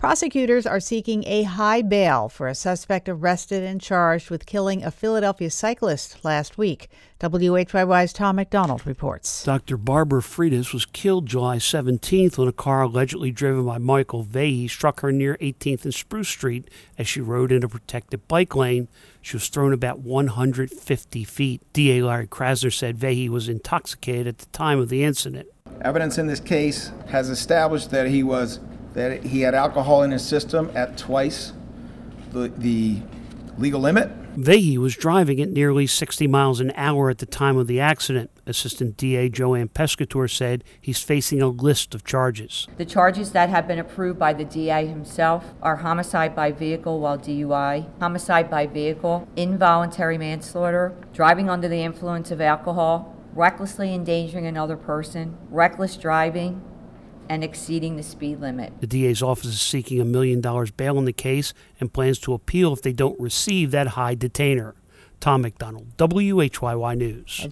Prosecutors are seeking a high bail for a suspect arrested and charged with killing a Philadelphia cyclist last week. WHYY's Tom McDonald reports. Dr. Barbara Freitas was killed July 17th when a car allegedly driven by Michael Vahey struck her near 18th and Spruce Street as she rode in a protected bike lane. She was thrown about 150 feet. DA Larry Krasner said Vahey was intoxicated at the time of the incident. Evidence in this case has established that he had alcohol in his system at twice the legal limit. Vahey was driving at nearly 60 miles an hour at the time of the accident. Assistant DA Joanne Pescator said he's facing a list of charges. The charges that have been approved by the DA himself are homicide by vehicle while DUI, homicide by vehicle, involuntary manslaughter, driving under the influence of alcohol, recklessly endangering another person, reckless driving, and exceeding the speed limit. The DA's office is seeking $1 million bail in the case and plans to appeal if they don't receive that high detainer. Tom McDonald, WHYY News.